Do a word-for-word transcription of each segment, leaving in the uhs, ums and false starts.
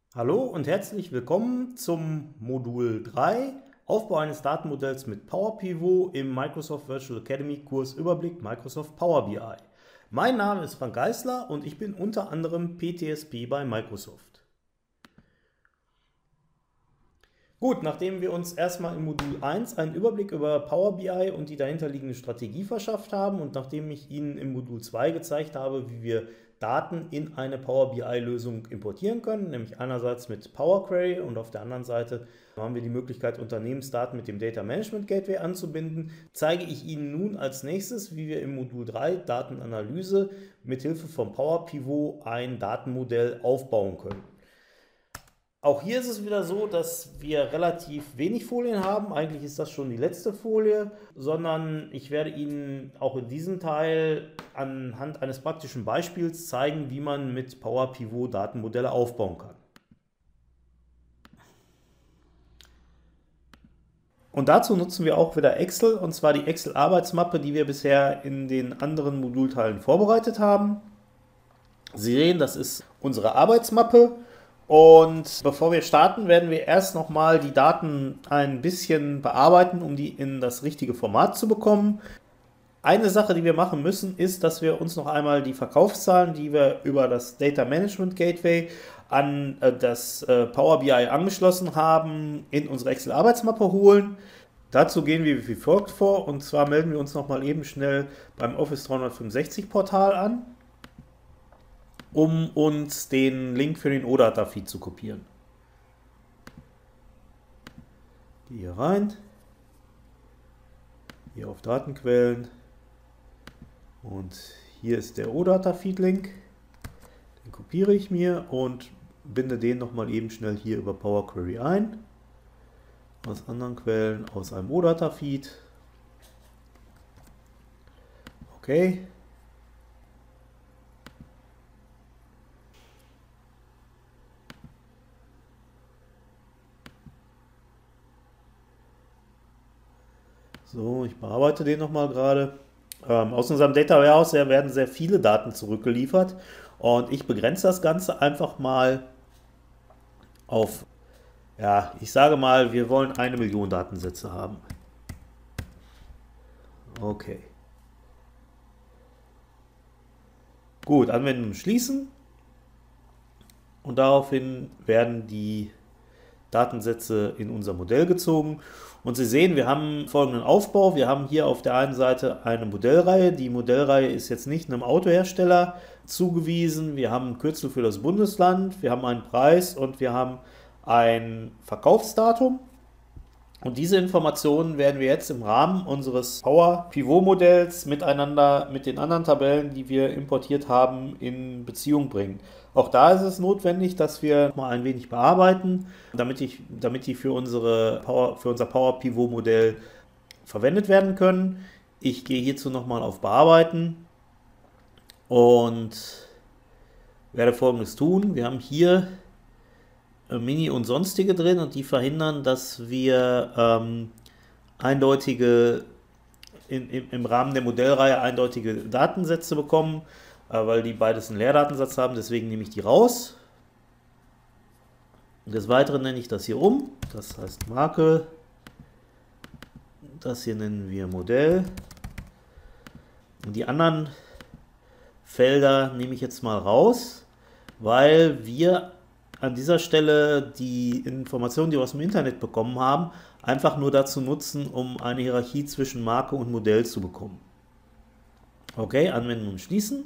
Hallo und herzlich willkommen zum Modul drei, Aufbau eines Datenmodells mit Power Pivot im Microsoft Virtual Academy Kurs Überblick Microsoft Power B I. Mein Name ist Frank Geisler und ich bin unter anderem P T S P bei Microsoft. Gut, nachdem wir uns erstmal im Modul eins einen Überblick über Power B I und die dahinterliegende Strategie verschafft haben und nachdem ich Ihnen im Modul zwei gezeigt habe, wie wir Daten in eine Power B I-Lösung importieren können, nämlich einerseits mit Power Query und auf der anderen Seite haben wir die Möglichkeit, Unternehmensdaten mit dem Data Management Gateway anzubinden, zeige ich Ihnen nun als nächstes, wie wir im Modul drei Datenanalyse mit Hilfe von Power Pivot ein Datenmodell aufbauen können. Auch hier ist es wieder so, dass wir relativ wenig Folien haben. Eigentlich ist das schon die letzte Folie, sondern ich werde Ihnen auch in diesem Teil anhand eines praktischen Beispiels zeigen, wie man mit Power Pivot Datenmodelle aufbauen kann. Und dazu nutzen wir auch wieder Excel, und zwar die Excel-Arbeitsmappe, die wir bisher in den anderen Modulteilen vorbereitet haben. Sie sehen, das ist unsere Arbeitsmappe. Und bevor wir starten, werden wir erst nochmal die Daten ein bisschen bearbeiten, um die in das richtige Format zu bekommen. Eine Sache, die wir machen müssen, ist, dass wir uns noch einmal die Verkaufszahlen, die wir über das Data Management Gateway an das Power B I angeschlossen haben, in unsere Excel-Arbeitsmappe holen. Dazu gehen wir wie folgt vor, und zwar melden wir uns nochmal eben schnell beim Office dreihundertfünfundsechzig Portal an, um uns den Link für den OData-Feed zu kopieren. Gehe hier rein, hier auf Datenquellen, und hier ist der OData-Feed-Link. Den kopiere ich mir und binde den nochmal eben schnell hier über Power Query ein. Aus anderen Quellen, aus einem OData-Feed. Okay. So, ich bearbeite den nochmal gerade. Ähm, aus unserem Data Warehouse werden sehr viele Daten zurückgeliefert, und ich begrenze das Ganze einfach mal auf, ja, ich sage mal, wir wollen eine Million Datensätze haben. Okay. Gut, anwenden und schließen. Und daraufhin werden die Datensätze in unser Modell gezogen. Und Sie sehen, wir haben folgenden Aufbau. Wir haben hier auf der einen Seite eine Modellreihe. Die Modellreihe ist jetzt nicht einem Autohersteller zugewiesen. Wir haben ein Kürzel für das Bundesland, wir haben einen Preis und wir haben ein Verkaufsdatum. Und diese Informationen werden wir jetzt im Rahmen unseres Power Pivot Modells miteinander mit den anderen Tabellen, die wir importiert haben, in Beziehung bringen. Auch da ist es notwendig, dass wir mal ein wenig bearbeiten, damit, ich, damit die für, unsere Power, für unser Power Pivot Modell verwendet werden können. Ich gehe hierzu nochmal auf Bearbeiten und werde Folgendes tun. Wir haben hier Mini und sonstige drin, und die verhindern, dass wir ähm, eindeutige in, im, im Rahmen der Modellreihe eindeutige Datensätze bekommen, äh, weil die beides einen Leerdatensatz haben. Deswegen nehme ich die raus. Des Weiteren nenne ich das hier um. Das heißt Marke. Das hier nennen wir Modell. Und die anderen Felder nehme ich jetzt mal raus, weil wir an dieser Stelle die Informationen, die wir aus dem Internet bekommen haben, einfach nur dazu nutzen, um eine Hierarchie zwischen Marke und Modell zu bekommen. Okay, anwenden und schließen.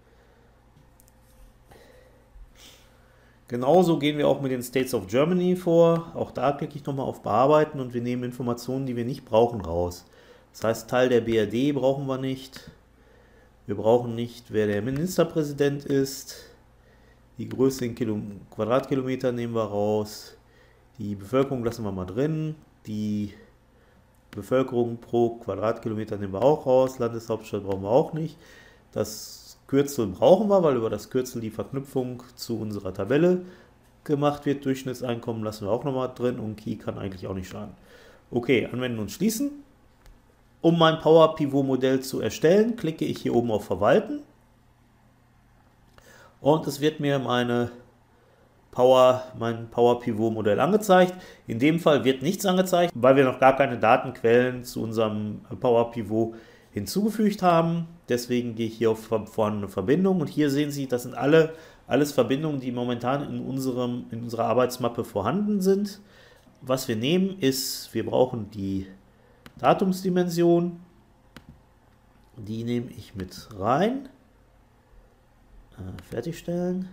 Genauso gehen wir auch mit den States of Germany vor. Auch da klicke ich nochmal auf Bearbeiten und wir nehmen Informationen, die wir nicht brauchen, raus. Das heißt, Teil der B R D brauchen wir nicht. Wir brauchen nicht, wer der Ministerpräsident ist. Die Größe in Kilo, Quadratkilometer nehmen wir raus. Die Bevölkerung lassen wir mal drin. Die Bevölkerung pro Quadratkilometer nehmen wir auch raus. Landeshauptstadt brauchen wir auch nicht. Das Kürzel brauchen wir, weil über das Kürzel die Verknüpfung zu unserer Tabelle gemacht wird. Durchschnittseinkommen lassen wir auch nochmal drin, und Key kann eigentlich auch nicht schaden. Okay, anwenden und schließen. Um mein Power Pivot Modell zu erstellen, klicke ich hier oben auf Verwalten. Und es wird mir meine Power, mein Power Pivot Modell angezeigt. In dem Fall wird nichts angezeigt, weil wir noch gar keine Datenquellen zu unserem Power Pivot hinzugefügt haben. Deswegen gehe ich hier auf vorhandene Verbindung und hier sehen Sie, das sind alle alles Verbindungen, die momentan in, unserem, in unserer Arbeitsmappe vorhanden sind. Was wir nehmen ist, wir brauchen die Datumsdimension, die nehme ich mit rein, äh, fertigstellen,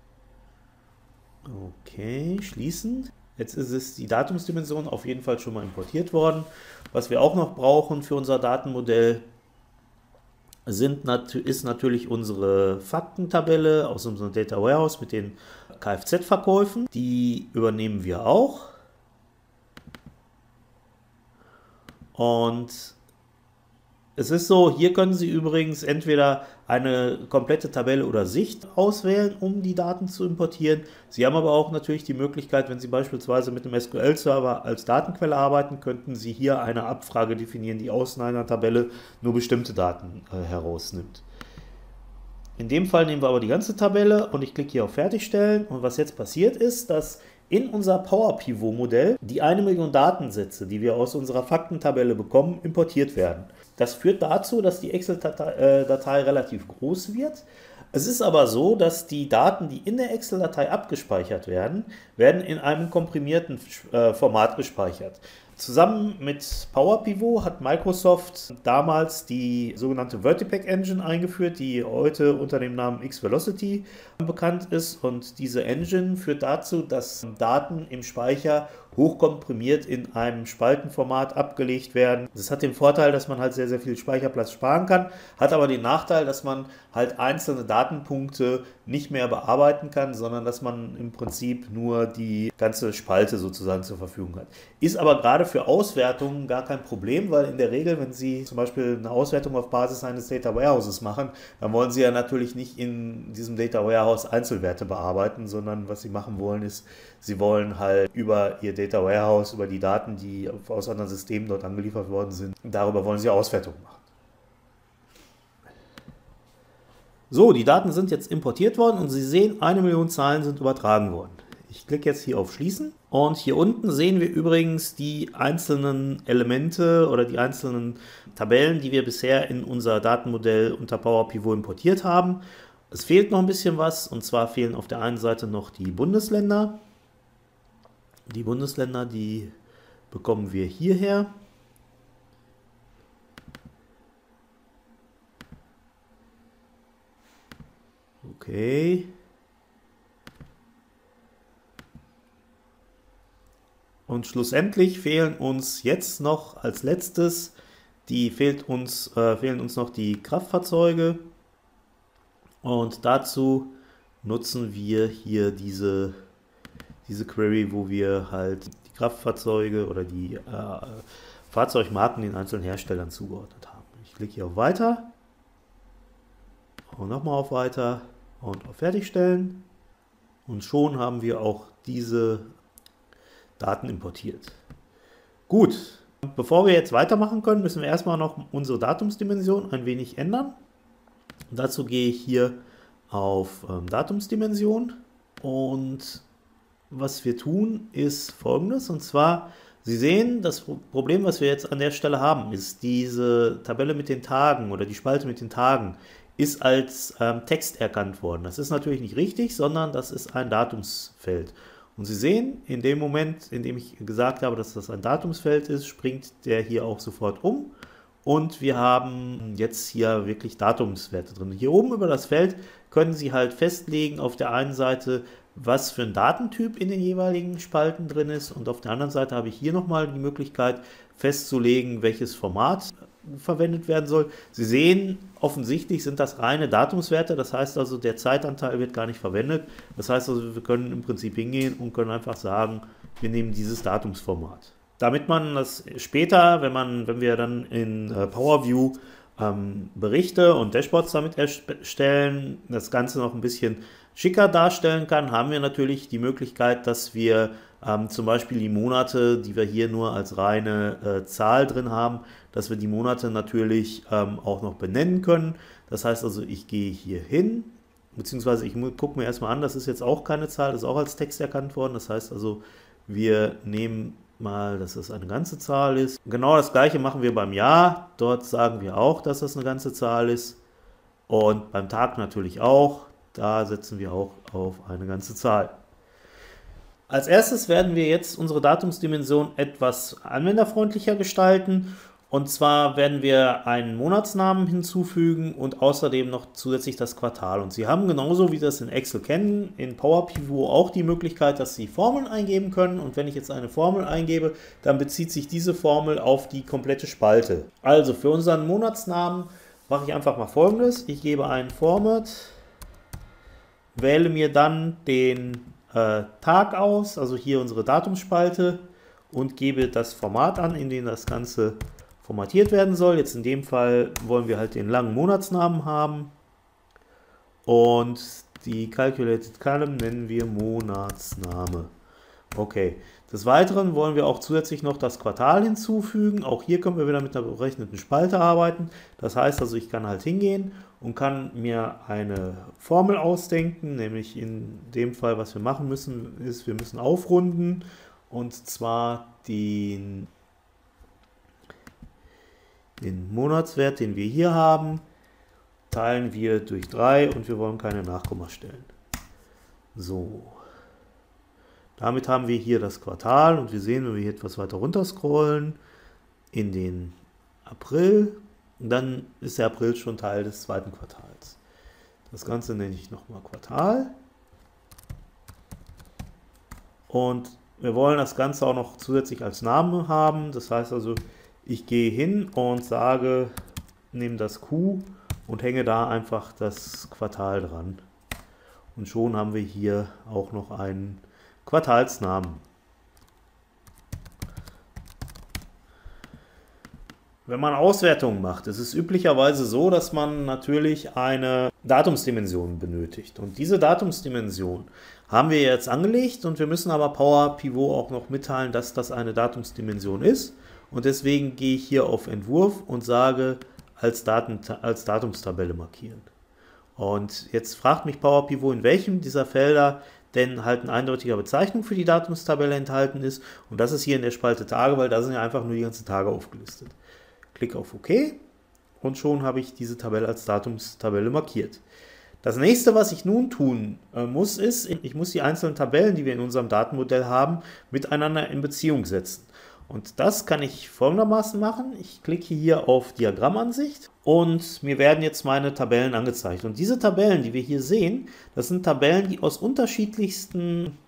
okay, schließen. Jetzt ist es die Datumsdimension auf jeden Fall schon mal importiert worden. Was wir auch noch brauchen für unser Datenmodell sind, ist natürlich unsere Faktentabelle aus unserem Data Warehouse mit den Kfz-Verkäufen. Die übernehmen wir auch. Und es ist so, hier können Sie übrigens entweder eine komplette Tabelle oder Sicht auswählen, um die Daten zu importieren. Sie haben aber auch natürlich die Möglichkeit, wenn Sie beispielsweise mit einem S Q L-Server als Datenquelle arbeiten, könnten Sie hier eine Abfrage definieren, die aus einer Tabelle nur bestimmte Daten äh, herausnimmt. In dem Fall nehmen wir aber die ganze Tabelle und ich klicke hier auf Fertigstellen. Und was jetzt passiert ist, dass in unser Power Pivot Modell die eine Million Datensätze, die wir aus unserer Faktentabelle bekommen, importiert werden. Das führt dazu, dass die Excel-Datei relativ groß wird. Es ist aber so, dass die Daten, die in der Excel-Datei abgespeichert werden, werden in einem komprimierten Format gespeichert. Zusammen mit Power Pivot hat Microsoft damals die sogenannte Vertipack Engine eingeführt, die heute unter dem Namen X-Velocity bekannt ist. Und diese Engine führt dazu, dass Daten im Speicher hochkomprimiert in einem Spaltenformat abgelegt werden. Das hat den Vorteil, dass man halt sehr, sehr viel Speicherplatz sparen kann, hat aber den Nachteil, dass man halt einzelne Datenpunkte nicht mehr bearbeiten kann, sondern dass man im Prinzip nur die ganze Spalte sozusagen zur Verfügung hat. Ist aber gerade für Auswertungen gar kein Problem, weil in der Regel, wenn Sie zum Beispiel eine Auswertung auf Basis eines Data Warehouses machen, dann wollen Sie ja natürlich nicht in diesem Data Warehouse Einzelwerte bearbeiten, sondern was Sie machen wollen ist, Sie wollen halt über Ihr Data Warehouse, über die Daten, die aus anderen Systemen dort angeliefert worden sind, darüber wollen Sie Auswertungen machen. So, die Daten sind jetzt importiert worden und Sie sehen, eine Million Zahlen sind übertragen worden. Ich klicke jetzt hier auf Schließen und hier unten sehen wir übrigens die einzelnen Elemente oder die einzelnen Tabellen, die wir bisher in unser Datenmodell unter Power Pivot importiert haben. Es fehlt noch ein bisschen was, und zwar fehlen auf der einen Seite noch die Bundesländer. Die Bundesländer, die bekommen wir hierher. Okay. Und schlussendlich fehlen uns jetzt noch als letztes, die fehlt uns, äh, fehlen uns noch die Kraftfahrzeuge. Und dazu nutzen wir hier diese, diese Query, wo wir halt die Kraftfahrzeuge oder die äh, Fahrzeugmarken den einzelnen Herstellern zugeordnet haben. Ich klicke hier auf Weiter und nochmal auf Weiter und auf Fertigstellen und schon haben wir auch diese Daten importiert. Gut, bevor wir jetzt weitermachen können, müssen wir erstmal noch unsere Datumsdimension ein wenig ändern. Dazu gehe ich hier auf ähm, Datumsdimension und was wir tun ist Folgendes, und zwar, Sie sehen, das Problem, was wir jetzt an der Stelle haben, ist diese Tabelle mit den Tagen oder die Spalte mit den Tagen ist als ähm, Text erkannt worden. Das ist natürlich nicht richtig, sondern das ist ein Datumsfeld. Und Sie sehen, in dem Moment, in dem ich gesagt habe, dass das ein Datumsfeld ist, springt der hier auch sofort um. Und wir haben jetzt hier wirklich Datumswerte drin. Hier oben über das Feld können Sie halt festlegen, auf der einen Seite, was für ein Datentyp in den jeweiligen Spalten drin ist. Und auf der anderen Seite habe ich hier nochmal die Möglichkeit festzulegen, welches Format verwendet werden soll. Sie sehen, offensichtlich sind das reine Datumswerte, das heißt also, der Zeitanteil wird gar nicht verwendet. Das heißt also, wir können im Prinzip hingehen und können einfach sagen, wir nehmen dieses Datumsformat. Damit man das später, wenn, man, wenn wir dann in äh, Power View ähm, Berichte und Dashboards damit erstellen, das Ganze noch ein bisschen schicker darstellen kann, haben wir natürlich die Möglichkeit, dass wir ähm, zum Beispiel die Monate, die wir hier nur als reine äh, Zahl drin haben, dass wir die Monate natürlich ähm, auch noch benennen können. Das heißt also, ich gehe hier hin, beziehungsweise ich gucke mir erstmal an, das ist jetzt auch keine Zahl, das ist auch als Text erkannt worden. Das heißt also, wir nehmen mal, dass das eine ganze Zahl ist. Genau das gleiche machen wir beim Jahr. Dort sagen wir auch, dass das eine ganze Zahl ist. Und beim Tag natürlich auch. Da setzen wir auch auf eine ganze Zahl. Als erstes werden wir jetzt unsere Datumsdimension etwas anwenderfreundlicher gestalten. Und zwar werden wir einen Monatsnamen hinzufügen und außerdem noch zusätzlich das Quartal. Und Sie haben genauso wie Sie das in Excel kennen, in Power Pivot auch die Möglichkeit, dass Sie Formeln eingeben können. Und wenn ich jetzt eine Formel eingebe, dann bezieht sich diese Formel auf die komplette Spalte. Also für unseren Monatsnamen mache ich einfach mal Folgendes. Ich gebe ein Format, wähle mir dann den äh, Tag aus, also hier unsere Datumsspalte, und gebe das Format an, in dem das Ganze formatiert werden soll. Jetzt in dem Fall wollen wir halt den langen Monatsnamen haben und die Calculated Column nennen wir Monatsname. Okay. Des Weiteren wollen wir auch zusätzlich noch das Quartal hinzufügen. Auch hier können wir wieder mit einer berechneten Spalte arbeiten. Das heißt also, ich kann halt hingehen und kann mir eine Formel ausdenken, nämlich in dem Fall, was wir machen müssen, ist, wir müssen aufrunden und zwar den Den Monatswert, den wir hier haben, teilen wir durch drei und wir wollen keine Nachkommastellen. So. Damit haben wir hier das Quartal und wir sehen, wenn wir hier etwas weiter runter scrollen, in den April, dann ist der April schon Teil des zweiten Quartals. Das Ganze nenne ich nochmal Quartal. Und wir wollen das Ganze auch noch zusätzlich als Name haben. Das heißt also, ich gehe hin und sage, nehme das Q und hänge da einfach das Quartal dran. Und schon haben wir hier auch noch einen Quartalsnamen. Wenn man Auswertungen macht, ist es üblicherweise so, dass man natürlich eine Datumsdimension benötigt. Und diese Datumsdimension haben wir jetzt angelegt und wir müssen aber Power Pivot auch noch mitteilen, dass das eine Datumsdimension ist. Und deswegen gehe ich hier auf Entwurf und sage als, Daten, als Datumstabelle markieren. Und jetzt fragt mich Power Pivot, in welchem dieser Felder denn halt eine eindeutige Bezeichnung für die Datumstabelle enthalten ist. Und das ist hier in der Spalte Tage, weil da sind ja einfach nur die ganzen Tage aufgelistet. Klicke auf OK und schon habe ich diese Tabelle als Datumstabelle markiert. Das nächste, was ich nun tun äh, muss, ist, ich muss die einzelnen Tabellen, die wir in unserem Datenmodell haben, miteinander in Beziehung setzen. Und das kann ich folgendermaßen machen. Ich klicke hier auf Diagrammansicht und mir werden jetzt meine Tabellen angezeigt. Und diese Tabellen, die wir hier sehen, das sind Tabellen, die aus unterschiedlichsten,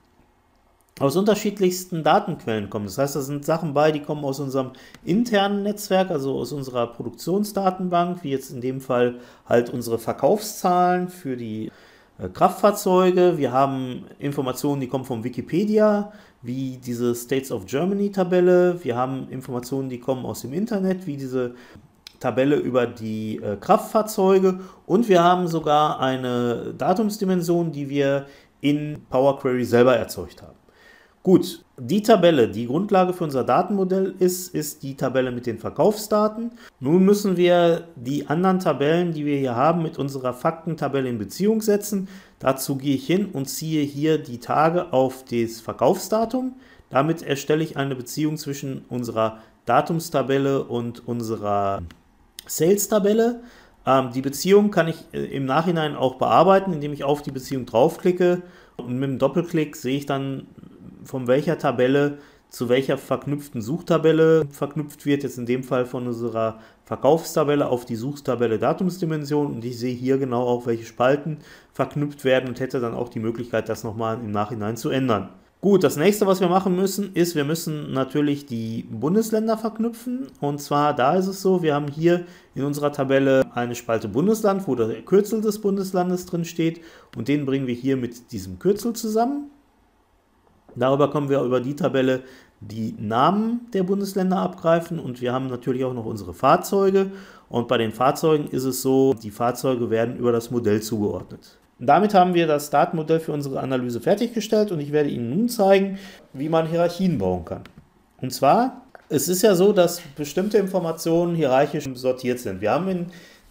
aus unterschiedlichsten Datenquellen kommen. Das heißt, da sind Sachen bei, die kommen aus unserem internen Netzwerk, also aus unserer Produktionsdatenbank, wie jetzt in dem Fall halt unsere Verkaufszahlen für die Kraftfahrzeuge. Wir haben Informationen, die kommen von Wikipedia, wie diese States of Germany Tabelle. Wir haben Informationen, die kommen aus dem Internet, wie diese Tabelle über die äh, Kraftfahrzeuge. Und wir haben sogar eine Datumsdimension, die wir in Power Query selber erzeugt haben. Gut, die Tabelle, die Grundlage für unser Datenmodell ist, ist die Tabelle mit den Verkaufsdaten. Nun müssen wir die anderen Tabellen, die wir hier haben, mit unserer Faktentabelle in Beziehung setzen. Dazu gehe ich hin und ziehe hier die Tage auf das Verkaufsdatum. Damit erstelle ich eine Beziehung zwischen unserer Datumstabelle und unserer Sales-Tabelle. Ähm, die Beziehung kann ich äh, im Nachhinein auch bearbeiten, indem ich auf die Beziehung draufklicke. Und mit dem Doppelklick sehe ich dann, von welcher Tabelle zu welcher verknüpften Suchtabelle verknüpft wird, jetzt in dem Fall von unserer Verkaufstabelle auf die Suchtabelle Datumsdimension, und ich sehe hier genau auch, welche Spalten verknüpft werden und hätte dann auch die Möglichkeit, das nochmal im Nachhinein zu ändern. Gut, das nächste, was wir machen müssen, ist, wir müssen natürlich die Bundesländer verknüpfen, und zwar da ist es so, wir haben hier in unserer Tabelle eine Spalte Bundesland, wo der Kürzel des Bundeslandes drin steht, und den bringen wir hier mit diesem Kürzel zusammen. Darüber können wir über die Tabelle die Namen der Bundesländer abgreifen, und wir haben natürlich auch noch unsere Fahrzeuge, und bei den Fahrzeugen ist es so, die Fahrzeuge werden über das Modell zugeordnet. Damit haben wir das Datenmodell für unsere Analyse fertiggestellt, und ich werde Ihnen nun zeigen, wie man Hierarchien bauen kann. Und zwar, es ist ja so, dass bestimmte Informationen hierarchisch sortiert sind. Wir haben in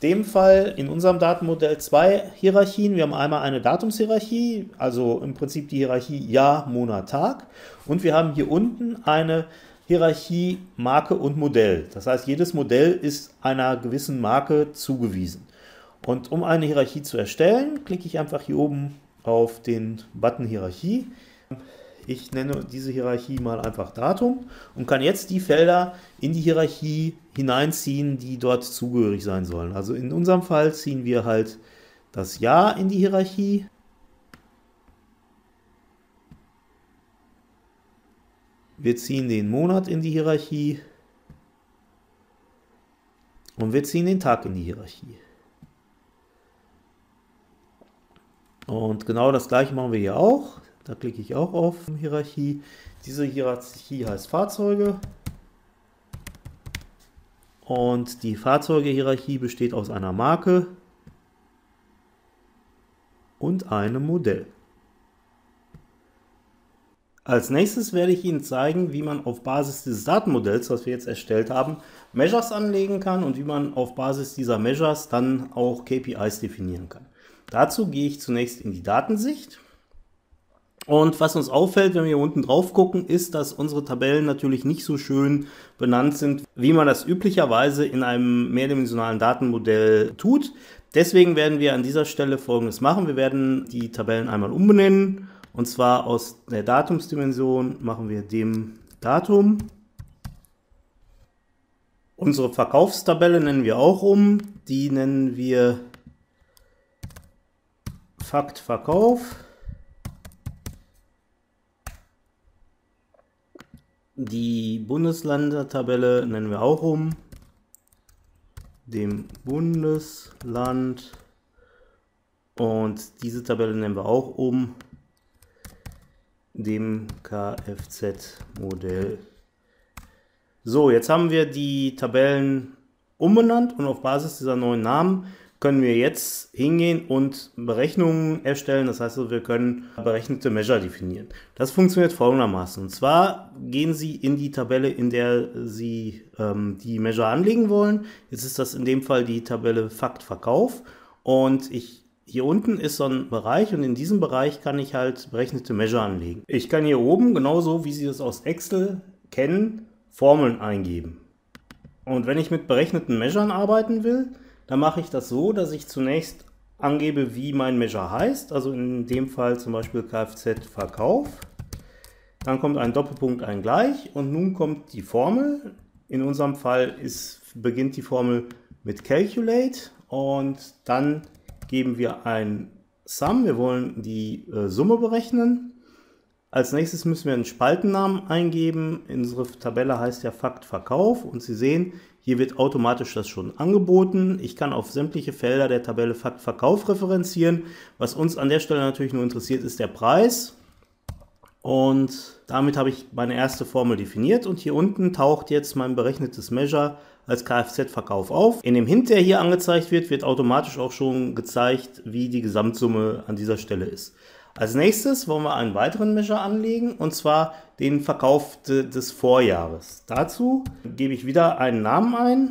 dem Fall in unserem Datenmodell zwei Hierarchien. Wir haben einmal eine Datumshierarchie, also im Prinzip die Hierarchie Jahr, Monat, Tag. Und wir haben hier unten eine Hierarchie Marke und Modell. Das heißt, jedes Modell ist einer gewissen Marke zugewiesen. Und um eine Hierarchie zu erstellen, klicke ich einfach hier oben auf den Button Hierarchie. Ich nenne diese Hierarchie mal einfach Datum und kann jetzt die Felder in die Hierarchie hineinziehen, die dort zugehörig sein sollen. Also in unserem Fall ziehen wir halt das Jahr in die Hierarchie. Wir ziehen den Monat in die Hierarchie. Und wir ziehen den Tag in die Hierarchie. Und genau das gleiche machen wir hier auch. Da klicke ich auch auf Hierarchie. Diese Hierarchie heißt Fahrzeuge. Und die Fahrzeuge-Hierarchie besteht aus einer Marke und einem Modell. Als nächstes werde ich Ihnen zeigen, wie man auf Basis dieses Datenmodells, was wir jetzt erstellt haben, Measures anlegen kann und wie man auf Basis dieser Measures dann auch K P Is definieren kann. Dazu gehe ich zunächst in die Datensicht. Und was uns auffällt, wenn wir hier unten drauf gucken, ist, dass unsere Tabellen natürlich nicht so schön benannt sind, wie man das üblicherweise in einem mehrdimensionalen Datenmodell tut. Deswegen werden wir an dieser Stelle Folgendes machen. Wir werden die Tabellen einmal umbenennen. Und zwar aus der Datumsdimension machen wir dem Datum. Unsere Verkaufstabelle nennen wir auch um. Die nennen wir Fakt Verkauf. Die Bundesländertabelle nennen wir auch um, dem Bundesland, und diese Tabelle nennen wir auch um, dem Kfz-Modell. So, jetzt haben wir die Tabellen umbenannt und auf Basis dieser neuen Namen können wir jetzt hingehen und Berechnungen erstellen. Das heißt, wir können berechnete Measure definieren. Das funktioniert folgendermaßen. Und zwar gehen Sie in die Tabelle, in der Sie ähm, die Measure anlegen wollen. Jetzt ist das in dem Fall die Tabelle Fakt Verkauf. Und ich, hier unten ist so ein Bereich und in diesem Bereich kann ich halt berechnete Measure anlegen. Ich kann hier oben, genauso wie Sie das aus Excel kennen, Formeln eingeben. Und wenn ich mit berechneten Measuren arbeiten will, dann mache ich das so, dass ich zunächst angebe, wie mein Measure heißt, also in dem Fall zum Beispiel Kfz-Verkauf. Dann kommt ein Doppelpunkt, ein Gleich und nun kommt die Formel. In unserem Fall ist, beginnt die Formel mit Calculate und dann geben wir ein Sum, wir wollen die äh, Summe berechnen. Als nächstes müssen wir einen Spaltennamen eingeben. Unsere Tabelle heißt ja Fakt Verkauf und Sie sehen, hier wird automatisch das schon angeboten. Ich kann auf sämtliche Felder der Tabelle Fakt Verkauf referenzieren. Was uns an der Stelle natürlich nur interessiert, ist der Preis. Und damit habe ich meine erste Formel definiert und hier unten taucht jetzt mein berechnetes Measure als Kfz-Verkauf auf. In dem Hint, der hier angezeigt wird, wird automatisch auch schon gezeigt, wie die Gesamtsumme an dieser Stelle ist. Als nächstes wollen wir einen weiteren Measure anlegen, und zwar den Verkauf de, des Vorjahres. Dazu gebe ich wieder einen Namen ein.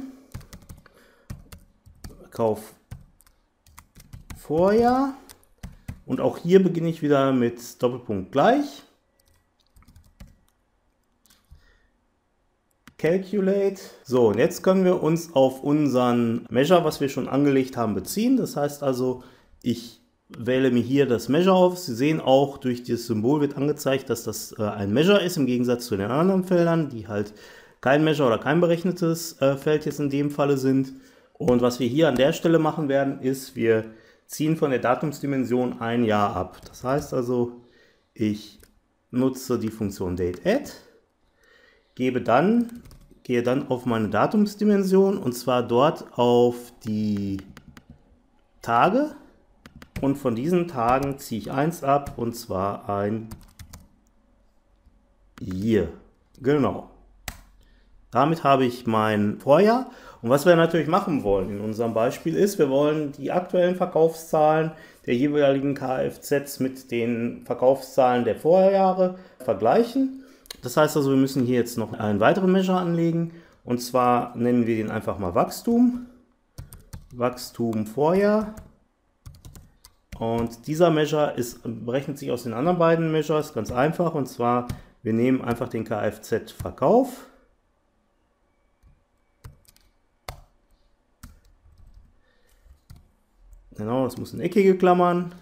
Verkauf Vorjahr. Und auch hier beginne ich wieder mit Doppelpunkt Gleich. Calculate. So, und jetzt können wir uns auf unseren Measure, was wir schon angelegt haben, beziehen. Das heißt also, ich wähle mir hier das Measure auf. Sie sehen auch, durch das Symbol wird angezeigt, dass das äh, ein Measure ist, im Gegensatz zu den anderen Feldern, die halt kein Measure oder kein berechnetes äh, Feld jetzt in dem Falle sind. Und was wir hier an der Stelle machen werden, ist, wir ziehen von der Datumsdimension ein Jahr ab. Das heißt also, ich nutze die Funktion DateAdd, gebe dann, gehe dann auf meine Datumsdimension und zwar dort auf die Tage. Und von diesen Tagen ziehe ich eins ab, und zwar ein Year. Genau. Damit habe ich mein Vorjahr. Und was wir natürlich machen wollen in unserem Beispiel ist, wir wollen die aktuellen Verkaufszahlen der jeweiligen Kfz mit den Verkaufszahlen der Vorjahre vergleichen. Das heißt also, wir müssen hier jetzt noch einen weiteren Measure anlegen. Und zwar nennen wir den einfach mal Wachstum. Wachstum Vorjahr. Und dieser Measure ist, berechnet sich aus den anderen beiden Measures ganz einfach. Und zwar, wir nehmen einfach den Kfz-Verkauf. Genau, das muss in eckige Klammern.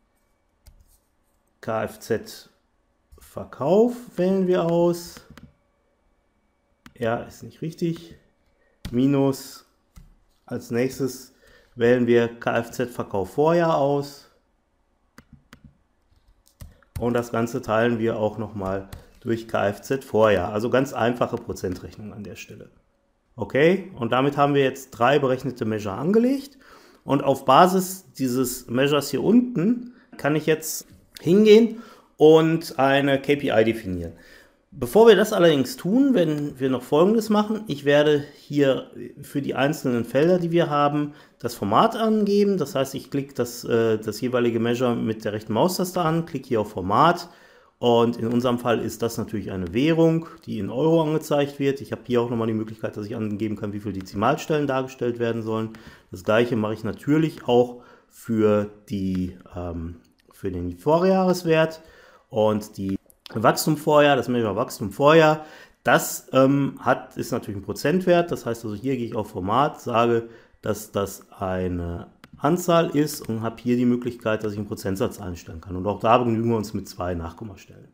Kfz-Verkauf wählen wir aus. Ja, ist nicht richtig. Minus, als nächstes wählen wir Kfz-Verkauf Vorjahr aus. Und das Ganze teilen wir auch nochmal durch Kfz Vorjahr. Also ganz einfache Prozentrechnung an der Stelle. Okay, und damit haben wir jetzt drei berechnete Measure angelegt. Und auf Basis dieses Measures hier unten kann ich jetzt hingehen und eine K P I definieren. Bevor wir das allerdings tun, werden wir noch Folgendes machen. Ich werde hier für die einzelnen Felder, die wir haben, das Format angeben. Das heißt, ich klicke das, äh, das jeweilige Measure mit der rechten Maustaste an, klicke hier auf Format. Und in unserem Fall ist das natürlich eine Währung, die in Euro angezeigt wird. Ich habe hier auch nochmal die Möglichkeit, dass ich angeben kann, wie viele Dezimalstellen dargestellt werden sollen. Das gleiche mache ich natürlich auch für, die, ähm, für den Vorjahreswert. Und die Wachstum Vorjahr, das Measure Wachstum Vorjahr, das ähm, hat, ist natürlich ein Prozentwert. Das heißt also, hier gehe ich auf Format, sage, dass das eine Anzahl ist und habe hier die Möglichkeit, dass ich einen Prozentsatz einstellen kann. Und auch da begnügen wir uns mit zwei Nachkommastellen.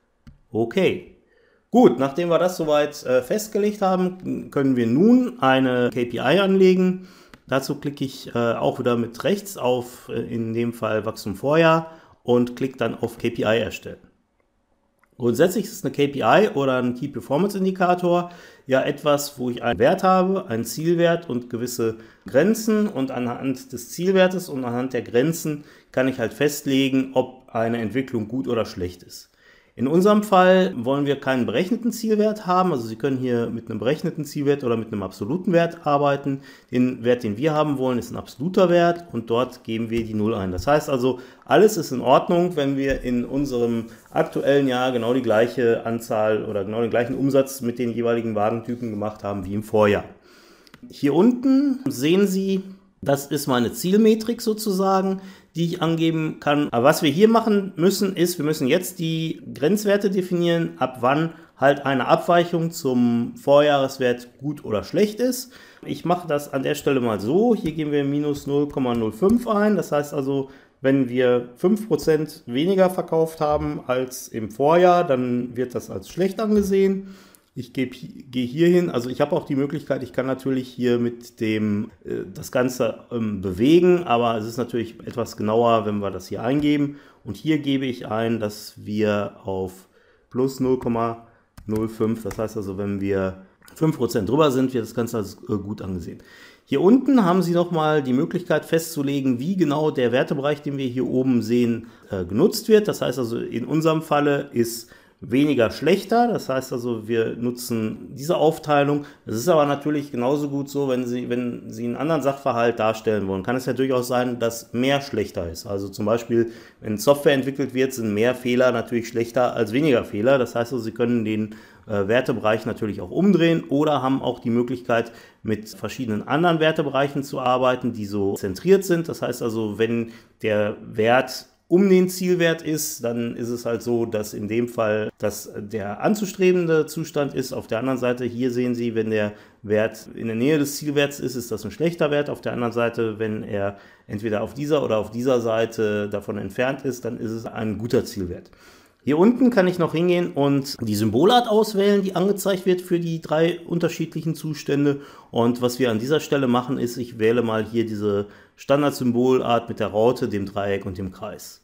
Okay, gut, nachdem wir das soweit äh, festgelegt haben, können wir nun eine K P I anlegen. Dazu klicke ich äh, auch wieder mit rechts auf, äh, in dem Fall Wachstum Vorjahr, und klicke dann auf K P I erstellen. Grundsätzlich ist eine K P I oder ein Key Performance Indikator ja etwas, wo ich einen Wert habe, einen Zielwert und gewisse Grenzen, und anhand des Zielwertes und anhand der Grenzen kann ich halt festlegen, ob eine Entwicklung gut oder schlecht ist. In unserem Fall wollen wir keinen berechneten Zielwert haben, also Sie können hier mit einem berechneten Zielwert oder mit einem absoluten Wert arbeiten. Den Wert, den wir haben wollen, ist ein absoluter Wert, und dort geben wir die null ein. Das heißt also, alles ist in Ordnung, wenn wir in unserem aktuellen Jahr genau die gleiche Anzahl oder genau den gleichen Umsatz mit den jeweiligen Wagentypen gemacht haben wie im Vorjahr. Hier unten sehen Sie, das ist meine Zielmetrik sozusagen, die ich angeben kann. Aber was wir hier machen müssen, ist, wir müssen jetzt die Grenzwerte definieren, ab wann halt eine Abweichung zum Vorjahreswert gut oder schlecht ist. Ich mache das an der Stelle mal so. Hier geben wir minus null Komma null fünf ein. Das heißt also, wenn wir fünf Prozent weniger verkauft haben als im Vorjahr, dann wird das als schlecht angesehen. Ich gehe hier hin, also ich habe auch die Möglichkeit, ich kann natürlich hier mit dem äh, das Ganze ähm, bewegen, aber es ist natürlich etwas genauer, wenn wir das hier eingeben. Und hier gebe ich ein, dass wir auf plus null Komma null fünf, das heißt also, wenn wir fünf Prozent drüber sind, wird das Ganze als äh, gut angesehen. Hier unten haben Sie nochmal die Möglichkeit festzulegen, wie genau der Wertebereich, den wir hier oben sehen, äh, genutzt wird. Das heißt also, in unserem Falle ist weniger schlechter, das heißt also, wir nutzen diese Aufteilung. Es ist aber natürlich genauso gut so, wenn Sie, wenn Sie einen anderen Sachverhalt darstellen wollen, kann es ja durchaus sein, dass mehr schlechter ist. Also zum Beispiel, wenn Software entwickelt wird, sind mehr Fehler natürlich schlechter als weniger Fehler. Das heißt also, Sie können den äh, Wertebereich natürlich auch umdrehen oder haben auch die Möglichkeit, mit verschiedenen anderen Wertebereichen zu arbeiten, die so zentriert sind. Das heißt also, wenn der Wert um den Zielwert ist, dann ist es halt so, dass in dem Fall das der anzustrebende Zustand ist. Auf der anderen Seite, hier sehen Sie, wenn der Wert in der Nähe des Zielwerts ist, ist das ein schlechter Wert. Auf der anderen Seite, wenn er entweder auf dieser oder auf dieser Seite davon entfernt ist, dann ist es ein guter Zielwert. Hier unten kann ich noch hingehen und die Symbolart auswählen, die angezeigt wird für die drei unterschiedlichen Zustände. Und was wir an dieser Stelle machen, ist, ich wähle mal hier diese Standardsymbolart mit der Raute, dem Dreieck und dem Kreis.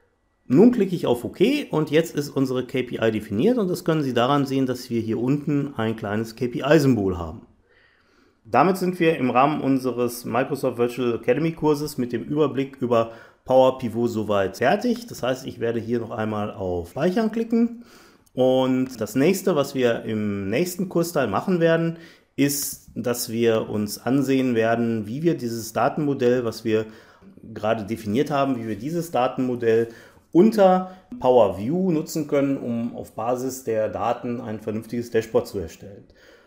Nun klicke ich auf OK und jetzt ist unsere K P I definiert, und das können Sie daran sehen, dass wir hier unten ein kleines K P I-Symbol haben. Damit sind wir im Rahmen unseres Microsoft Virtual Academy Kurses mit dem Überblick über Power Pivot soweit fertig. Das heißt, ich werde hier noch einmal auf Speichern klicken, und das nächste, was wir im nächsten Kursteil machen werden, ist, dass wir uns ansehen werden, wie wir dieses Datenmodell, was wir gerade definiert haben, wie wir dieses Datenmodell unter Power View nutzen können, um auf Basis der Daten ein vernünftiges Dashboard zu erstellen.